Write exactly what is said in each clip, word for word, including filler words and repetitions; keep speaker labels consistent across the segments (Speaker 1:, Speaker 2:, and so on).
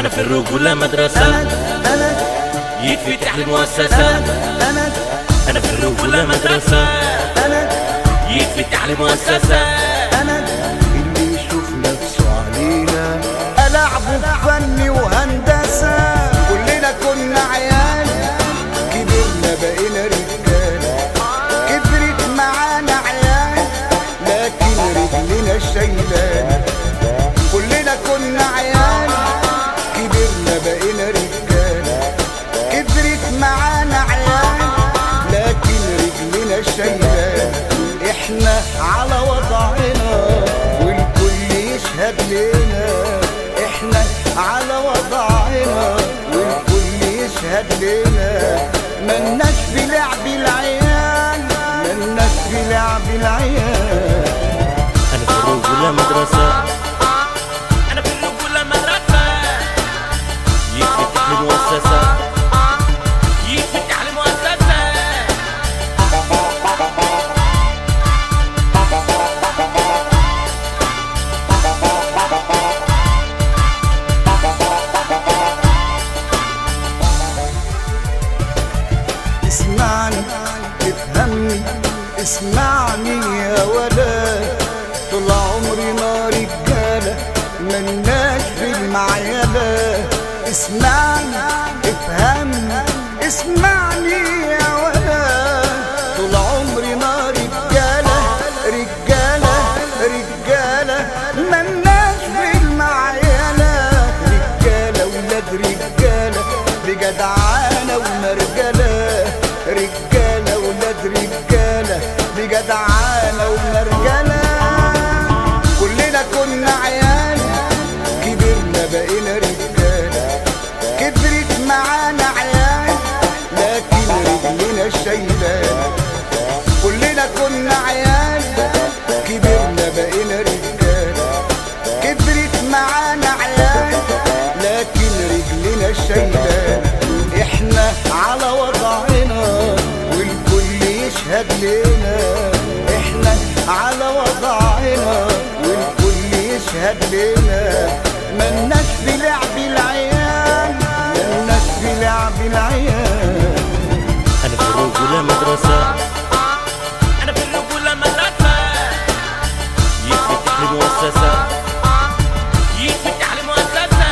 Speaker 1: أنا في الرجولة مدرسة يتفتح لي مؤسسة. أنا في الرجولة مدرسة يتفتح لي مؤسسة.
Speaker 2: اللي يشوف نفسه علينا ألعبه بفن وهندسة. كلنا كنا عيال كبرنا بقينا رجالة، كبرت معانا عيال لكن رجلنا شايلانا. كلنا كنا عيال كبرنا بقينا رجالة، كبرت معانا عيال لكن رجلنا شايلانا. احنا على وضعنا والكل يشهد لنا، احنا على وضعنا والكل يشهد لنا. ملناش في لعب العيال، ملناش في لعب العيال.
Speaker 1: أنا في الرجولة مدرسة، أنا في الرجولة مدرسة يتفتح لي مؤسسة، يتفتح لي مؤسسة.
Speaker 2: اسمعني افهمني اسمعني يا ولد، طول عمرنا رجالة ملناش في المعيلة. اسمعني افهمني اسمعني يا ولد، طول عمرنا رجالة رجالة رجالة ملناش في المعيلة. رجالة ولاد رجالة بجدعانة ومرجلة، رجالة ولاد رجالة بجدعانة ومرجلة. كلنا كنا عيال كبرنا بقينا رجالة، كبرت معانا عيال لكن رجلنا شايلانا. كلنا كنا عيال كبرنا بقينا رجالة، كبرت معانا عيال لكن رجلنا شايلانا. احنا على وضعنا والكل يشهد لنا، احنا على وضعنا والكل يشهد لنا. ملناش في لعب العيال، ملناش في لعب العيال.
Speaker 1: أنا في الرجولة مدرسة، أنا في الرجولة مدرسة يتفتح لي مؤسسة، يتفتح لي مؤسسة.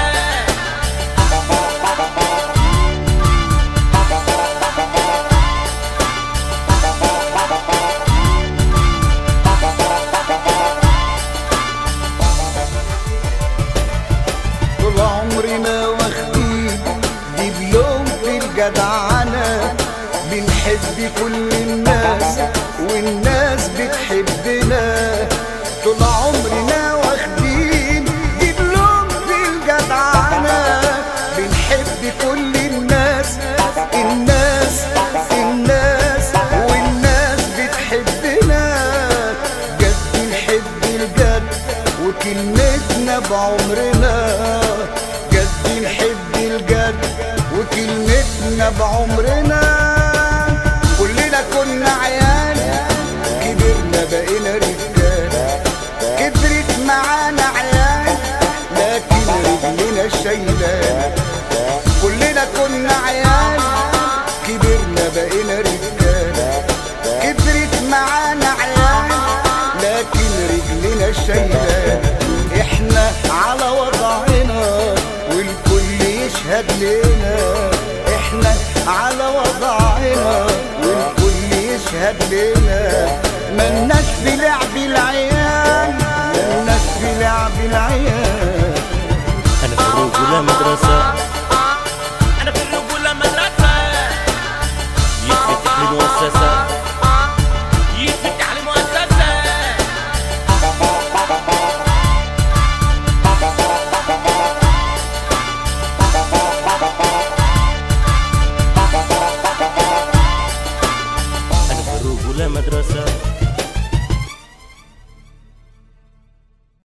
Speaker 2: طول عمرنا واخدين دبلوم في الجدعنة، بنحب كل الناس والناس بتحبنا. طول عمرنا واخدين دبلوم في الجدعنة، بنحب كل الناس الناس الناس والناس بتحبنا. جد نحب الجد وكلمتنا بعمرنا، جد نحب الجد وكلمتنا بعمرنا. كلنا كنا عيال كبرنا بقينا رجالة، كبرت معانا عيال لكن رجلنا شايلانا. كلنا كنا عيال كبرنا بقينا رجالة، كبرت معانا عيال لكن رجلنا شايلانا. احنا على وضعنا والكل يشهد لنا، احنا على وضعنا والكل يشهد لنا. ملناش في لعب العيال، ملناش في لعب العيال.
Speaker 1: أنا في الرجولة مدرسة،